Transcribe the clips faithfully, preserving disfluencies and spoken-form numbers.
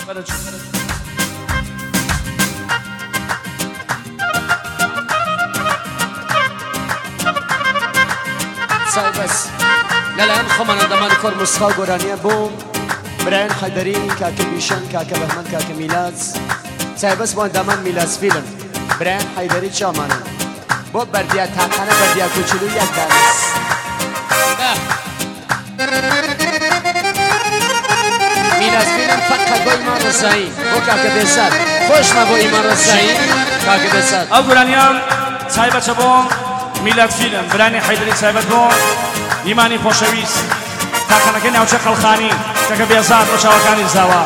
سای بس لالان خمان دمان کور مسخا گورانیه بوم برایان حیدری کاک بیشان کاک بهمن کاک میلاز سای بس با دمان میلاز فیلم برایان حیدری چامانه با بردیا تاقانه بردیا کوچولو یک دانس میلاز فیلم فتح با ایمان رسایی با کاک بسر خوش ما با ایمان رسایی کاک بسر او گورانیان سای بچه بوم میلاد فیلم برانی حیدری سایبت بوم ایمانی خۆشەویست تاقانەکەی ناوچە خەڵخانی کەکە بێزاد بۆ چاوەکانی زاوا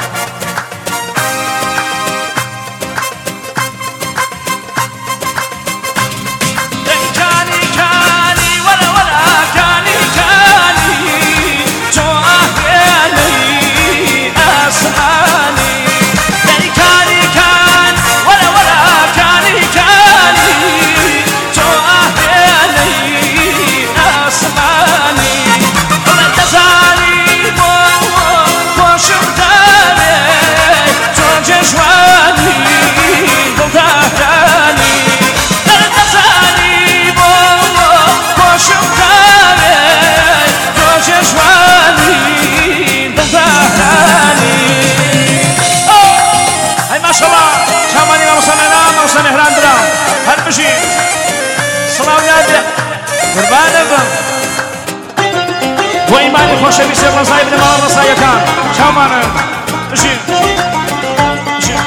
و ایمانی خۆشەویستی ڕزای بنەماوە ڕزایەکان چاومانە بژین بژین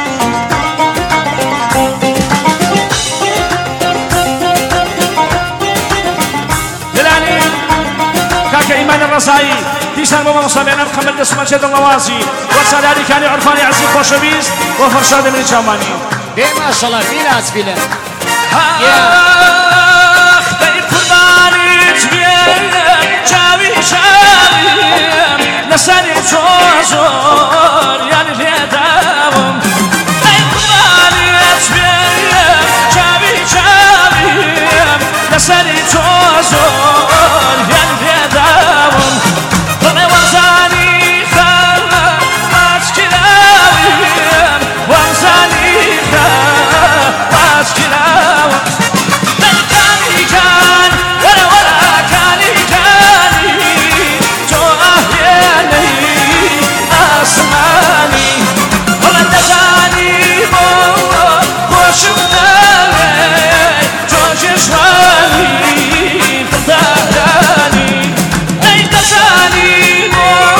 دلانی کاکە ئیمانی ڕزایی دیسان بۆ مامۆستا خەمەل دەسومە چێ دڵنەوازی وە سالارەکانی عورفانی عەزیز خۆشەویست بۆ فەرشاد منی چاومانی بێ ماشەڵڵا میلاز فیلم لساني تزور يعني ليداوم أي قبالي أتبيم جابي جابي لساني تزور يعني ليداوم ضمي وزاني خال واسكلاوم وزاني خال واسكلاوم بلكاني كان ولا ولا كاني كاني أسماني ولا تزاني وشمتاني جوج شواني تدهاني أي تزاني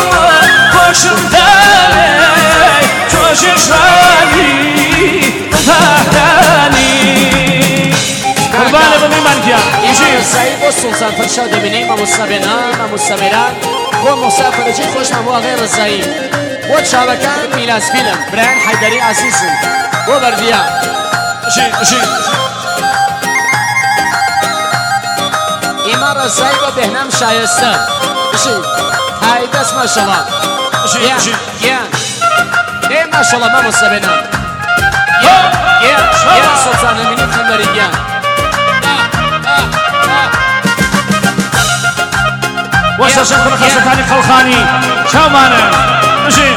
وشمتاني جوج شواني تدهاني قربان بني مانكيا يجي سعيد والسلطان فرشاد بني ما مستبنا ما مستمران ومسافر جي خوش ما غير الزعيم وشابكان ميلاز فيلم بران حيدري عزيزي وبرديا شي شي إمارة زايبة بهنام شايسته شي هاي دس ما شاء الله شي شي يا ايه ما شاء الله ما مستبنا يا يا يا سلطان المنين خمريان وصل شيخ الخاصة ثاني خلخاني شو معنا ماشي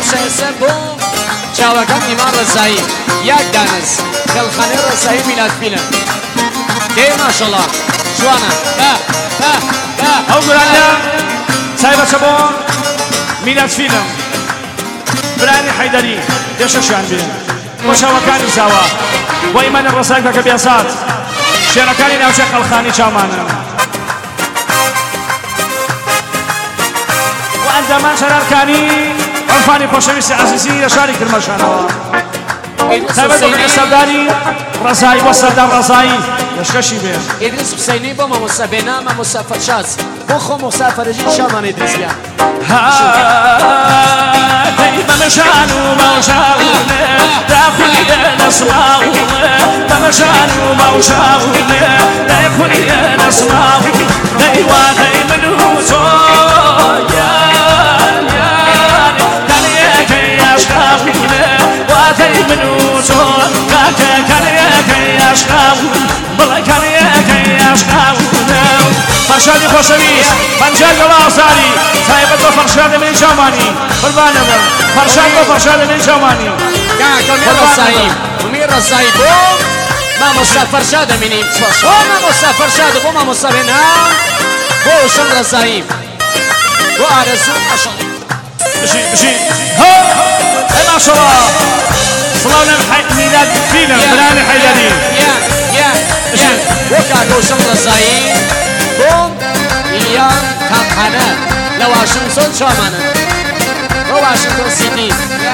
شایسته بوم چاوەکان ئیمان ڕزایی یاک دانس دڵخانەی ڕزایی میلاد فیلم دێ ماشەڵڵا جوانە ئەو گورانە چایبەچە بۆ میلاد فیلم برانی حەیدەری دێشەشیان بێن بۆ چاوەکانی زاوە بۆ ئیمانی ڕزایی کاکە بێزاد شێرەکانی ناوچەی قەڵخانی چاومانە و ئەندامان شەرارکانی عرفانی خۆشەویستی عەزیزی لە شاری کرماشانەوە تایبەت بۆ سەرداری ڕزایی بۆ سەردار ڕزایی لەشکەشی بێ ئیدریس حوسەینی بۆ مامۆستا بێنا مامۆستا فەرشاد بۆ خۆ مۆستا فەرەجی شامان ئیدریسیان بمشان وموشاونه داخلي نسمعونه بمشان وموشاونه داخلي نسمعونه دايوا دايما وزو يا يا كان يا يا شاونه ودايما وزو كان كان يا شاونه والله كان يا شاونه فرشاد خوشویست پنجاه گوازاری تایبەت بۆ فرشاد من جامانی قوربانە بم فرشاد بۆ فرشاد من جامانی کاکە مێ ڕزایی مێ ڕزایی بۆ مامۆستا فەرشاد دەمێنیم بۆ مامۆستا فەرشاد بۆ مامۆستا بێنا بۆ شەم ڕزایی بۆ ئارەزوو ماشەڵڵا بژی بژی هۆ ئەی ماشەڵڵا سڵاو لەم میلاد فیلم برانی حەیدەری بۆ کاکە و شەم ڕزایی بۆم ئیلیان کامخانە لە واشنگتۆن چامانە بۆ واشنگتۆن سیتی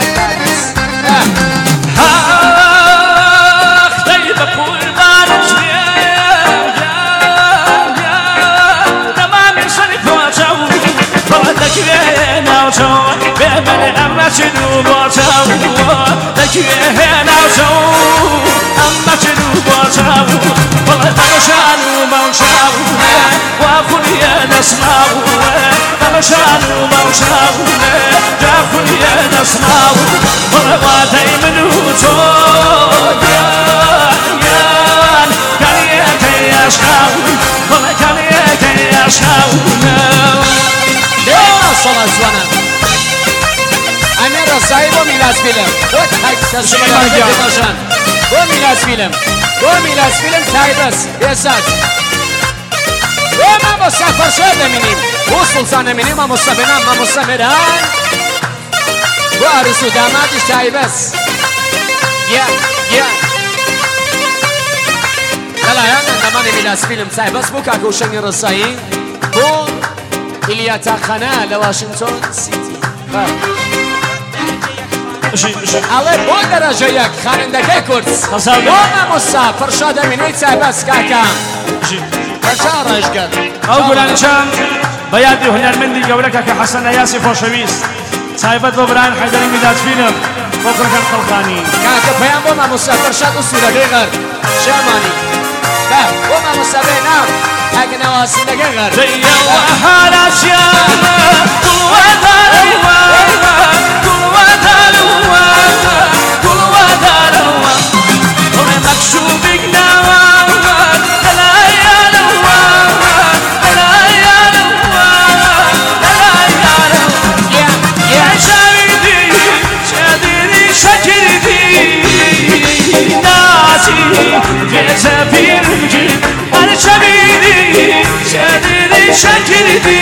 خەی بە قوربانت دەمامی سەری پۆچەو بەڵە دەکوێ ناوچەو بێمەنێ ئەمە چن و بۆچەو دەکوێ ناوچەو ئەمە چن و بۆچەو بەڵە بەشان و مەوشاوە واخولیە نەسماوە بەشان و مەوشاوە جاخولیە نەسماوە بەڵە واتەی من و تۆ یان کاریەکەی یاشاوە بەڵە کاریەکەی یاشاوە دێوە سەڵا جوانە ئەمێ ڕزایی بۆ میلاد فیلم بۆ تەرجمەکان بۆ میلاد فیلم بۆ میلاد فیلم تایبەت بێزاد بۆ مامۆستا فەرشاد دەمێنیم بۆ سوڵتان دەمێنیم مامۆستا بێنام مامۆستا مێران بۆ ئارزوو دامادیش تایبەت یا یا لەلایەن ئەندامانی میلاد فیلم تایبەت بۆ کاکە و شەنگی ڕزایی بۆ ئیلیا تاقخانە لە واشنگتۆن سیتی ئەڵێ بۆ دەرەجە یەک خانندەکەی کورد بۆ مامۆستا فەرشاد دەمێنەی تایبەت کاکە فەرشاد ڕێژگەر ئەو گورانیشان بە یادی هونەرمەندی گەورە کاکە حەسەن یاسی خۆشەویست تایبەت بۆ بران حەیدەری میلاد فیلم بۆ کوڕەکان خەڵخانی کاکە پەیام بۆ مامۆستا فەرشاد و سوورەکەی غەر شامانی بە بۆ مامۆستا بێنام کاکە ناواسینەکەی غەر دەیەوە هەراسیانە گوڵوەدارەوە گوڵوەدارەوە گوڵوەدارەوە بڵێ مەکشوبێک ناوە دەلایانەوە دەلایانەوە دەلایانەوە یا شاویدی شادیری شەکردی ناسی گێزە پیرم کرد هەر شەویدی شادیری شەکردی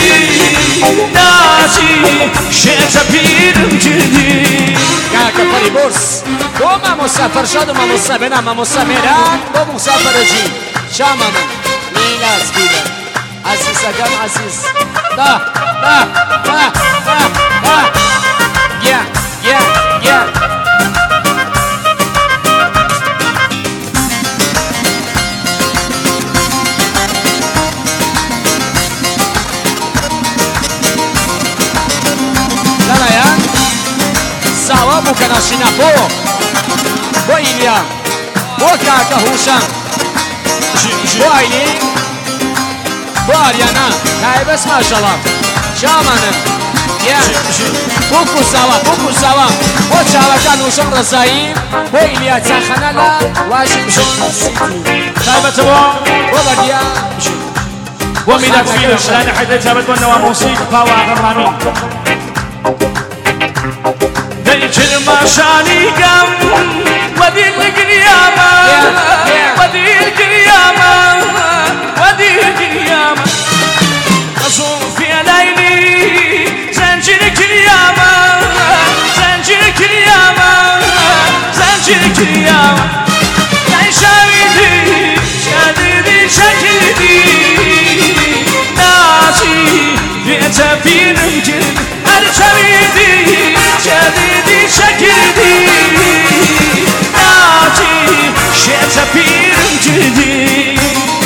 ناسی شێزە پیرم کردی کاکە پەری بورس بۆ مامۆستا فەرشاد و مامۆستا بێنام مامۆستا مێران بۆ موسا فەرەجی شامە من میلاد فیلم عەزیزەکەم عەزیز دا دا دا دا دا یا یا یا لەلایەن زاوا بوو کە ناشینا بۆ بۆ ئیلیا بۆ کاکە هوشەم بۆ ئایلین بۆ ئاریانا تایبەت ماشەڵڵا شامانم یا بۆ کورساوە بۆ کورساوە بۆ چاوەکان هوشەم ڕزایی بۆ ئیلیا چاخەنە لە واشنگتۆن سیتی تایبەتە بۆ بۆ بەردیا بۆ میلاد فیلم برانی حەیدەری تایبەت بۆ نەوامۆسی پاوە ئاغەڕامی شانيكم ودي القيامة ودي القيامة ودي القيامة أصوم في ليلي زنجرك اليامة زنجرك اليامة زنجرك اليامة يا شاهدي شاهدي شكلي ناسي بيت في نمجر الشاهدي شاهدي شكلي ناسي شيت في نمجر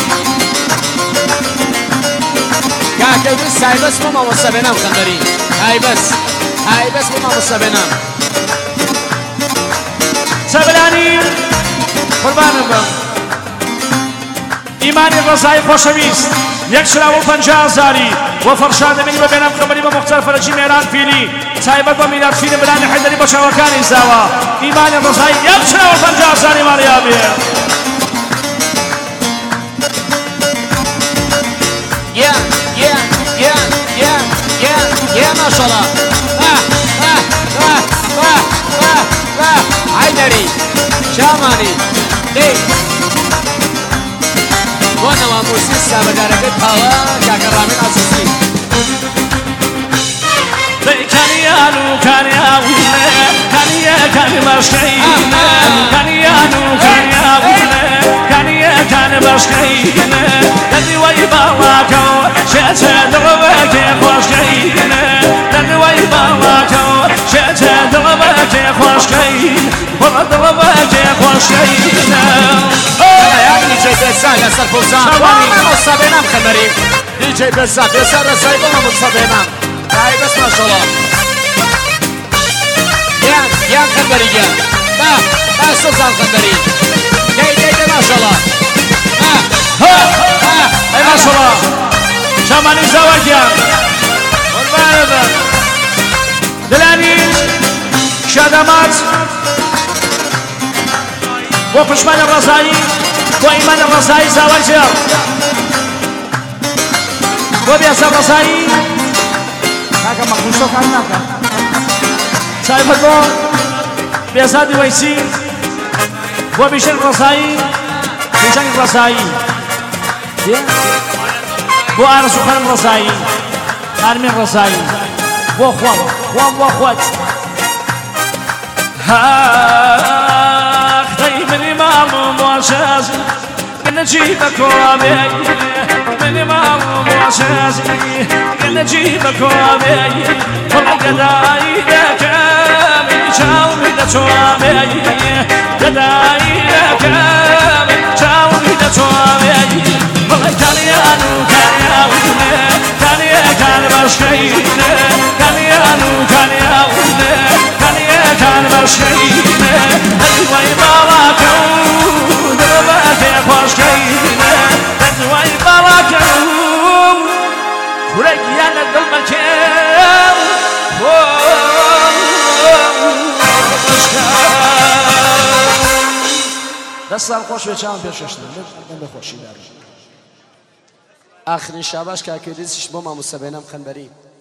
كاكل بس هاي بس مو ما مصابينام خندري هاي بس هاي بس مو ما مصابينام سبلاني قربانم بم إيماني الرزاي خوشويست يكشرا و پنجاه زاری و فرشاد منی بە بێنام خبری بە مختار فەرەجی میێران پیلی تایبەت بە میلاد فیلم برانی حەیدەری بە چاوەکانی زاوە ئیمانی ڕزای یەکشرا و پەنجاه زاری ماریا بێ يا يا يا يا يا يا ما شاء الله آه آه آه آه آه آه حيدري شاماني دي وانا وموسيقى سابدارك الهوا كاكرامين عزيزي كان يانو كان ياوينا كان يا كان باشكينا كان يانو كان ياوينا كان يا كان باشكينا دني ويبالاكو شتا دربك خوشكينا دني ويبالاكو شتا دربك خوشكينا والله دربك خوشكينا يعني جاي بسال يا سلفوزان وانا مصابينام خمري دي جاي بسال بسال رسايب وانا مصابينام هاي بس ما شاء الله يان يان خمري يان ها ها سلطان خمري جاي جاي ما شاء الله ها ها ها اي ما شاء الله شاماني زواجيان والله دلاني شادمات وقشمان الرزاي وإيمان الرزاي زواجيان وبياسر الرزاي هاكا مخلوصو كان ناكا سايفة بو بياسادي ويسي وبيشن الرزاي بيشن الرزاي بو آرسو خان الرزاي آرمين الرزاي بو خوام خوام بو خوات هاك طيب الإمام مواشازي نجيبك وابي من إمام مواشازي نجيبك وابي والله قداي لك من شاوي دتوابي قداي لك من شاوي دتوابي والله كان يانو كان ياوي كان يا كان باشكينا كان يانو كان ياوي كان يا كان باشكينا أيوة يبالاكو دربك خوشكينا أيوة يبالاكو ورقيانا بالمكان دەستان خۆش بێ چاوم پێشەشتن من بە خۆشی دارم ئاخرین شاباش کاکردیسیش بۆ مامۆستا بێنام خەنبەری